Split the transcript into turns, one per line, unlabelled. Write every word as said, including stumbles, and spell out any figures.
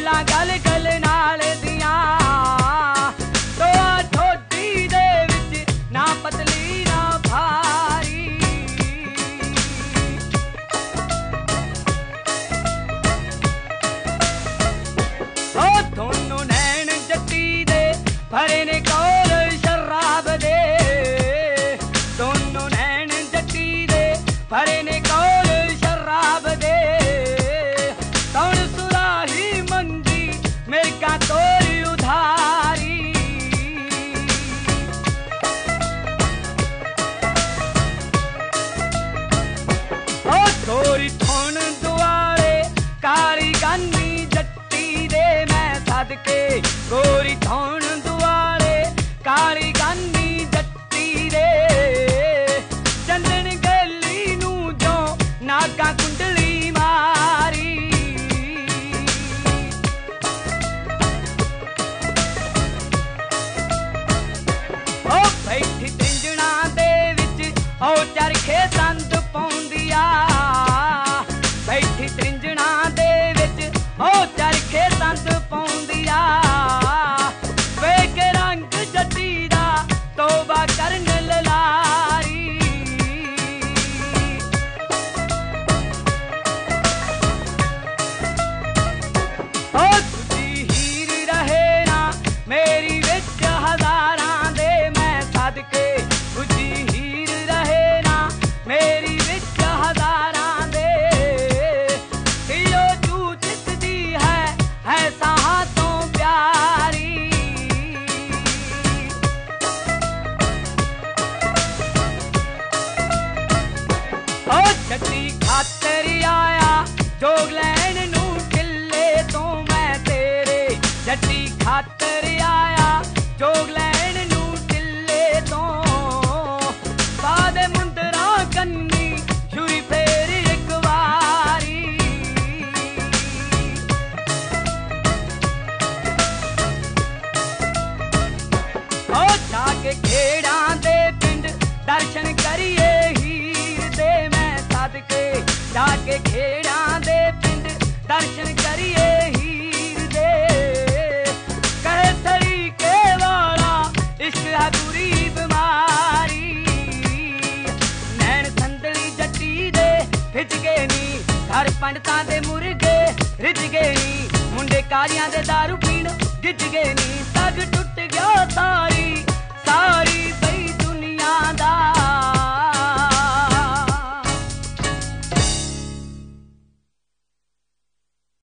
ਗੱਲਾਂ ਗਲ ਗਲ ਨਾਲ ਦੀਆਂ ਤੋਆ ਠੋਡੀ ਦੇ ਵਿੱਚ ਨਾ ਪਤਲੀ ਨਾ ਭਾਰੀ ਉਹ ਦੋਨੋਂ ਨੈਣ ਜੱਟੀ ਦੇ ਭਰੇ ਨੇ ਕੋਲ ਸ਼ਰਾਬ ਦੇ ਦੋਨੋਂ ਨੈਣ ਜੱਟੀ ਦੇ ਭਰੇ ਨੇ ਕੋਲ ਸ਼ਰਾਬ ਦੇ ਕੌਣ ਸੁਰਾਹੀ ਮੰਗੀ ਮਿਰਗਾ ਤੋਰ ਉਧਾਰੀ ਉਹ ਤੋਰੀ ਥੋਣ ਦੁਆਲੇ ਕਾਲੀ ਗਾਨੀ ਜੱਟੀ ਦੇ ਮੈਂ ਸਦਕੇ ਗੋਰੀ ਥੋਣ ਦੁਆਲੇ ਕਾਲੀ ਗਾਨੀ ਜੱਟੀ ਦੇ ਚੰਦਨ ਗਲੀ ਨੂੰ ਜੋ ਨਾਗਾ ਕੁੰਡਲੀ ਮਾਰੀ ਉਹ ਬੈਠੀ ਤਿੰਜਣਾ ਦੇ ਵਿੱਚ ਉਹ ਚਰਖੇ ਸੰਦ ਪਾਉਂਦੀ ਆ ਬੈਠੀ ਤਿੰਜਣਾ ਦੇ ਵਿੱਚ ਉਹ ਚਰਖੇ ਸੰਦ ਪਾਉਂਦੀ ਆ ਵੇਖ ਰੰਗ ਜੱਟੀ ਦਾ ਤੋਬਾ ਕਰਨ ਲਲਾਰੀ ਉਹ ਦੂਜੀ ਹੀਰ ਰਹੇ ਨਾ ਮੇਰੀ ਵਿੱਚ ਹਜ਼ਾਰਾਂ ਦੇ ਮੈਂ ਸਦਕੇ ਦੂਜੀ ਹੀਰ ਰਹੇ ਨਾ ਮੇਰੀ ਵਿੱਚ ਹਜ਼ਾਰਾਂ ਦੇ ਦਿਲੋਂ ਜੂ ਜਿੱਤਦੀ ਹੈ ਹੈ ਸਾਹਾਂ ਤੋਂ ਪਿਆਰੀ ਉਹ ਜੱਟੀ ਖਾਤਰ ਆਇਆ ਜੋਗ ਲੈਣ ਨੂੰ ਕਿੱਲੇ ਤੋਂ ਮੈਂ ਤੇਰੇ ਜੱਟੀ ਖਾਤਰ ਆਇਆ ਜੋਗ ਲੈਣ ਨੂੰ ਕਿੱਲੇ ਤੋਂ ਬਾਦੇ ਮੁੰਦਰਾਂ ਕੰਨੀ ਛੁਰੀ ਫੇਰ ਇੱਕ ਵਾਰੀ ਉਹ ਜਾ ਕੇ ਖੇੜਾਂ ਦੇ ਪਿੰਡ ਦਰਸ਼ਨ ਕਰੀਏ ਹੀਰ ਦੇ ਮੈਂ ਸਦਕੇ ਜਾ ਕੇ ਖੇੜਾਂ ਦੇ ਪਿੰਡ ਦਰਸ਼ਨ ਕਰੀਏ ਹੀਰ ਦੇ ਕਹੇ ਤਰੀਕੇ ਵਾਲਾ ਇਸ਼ਕ ਹੈ ਬੁਰੀ ਬਿਮਾਰੀ ਨੈਣ ਸੰਦਲੀ ਜੱਟੀ ਦੇ ਭਿੱਜ ਗਏ ਨੀ ਘਰ ਪੰਡਤਾਂ ਦੇ ਮੁਰਗੇ ਰਿੱਝ ਗਏ ਨੀ ਮੁੰਡੇ ਕਾਲੀਆਂ ਦੇ ਦਾਰੂ ਪੀਣ ਗਿੱਜ ਗਏ ਨੀ ਤਗ ਟੁੱਟ ਗਿਆ ਤਾਂ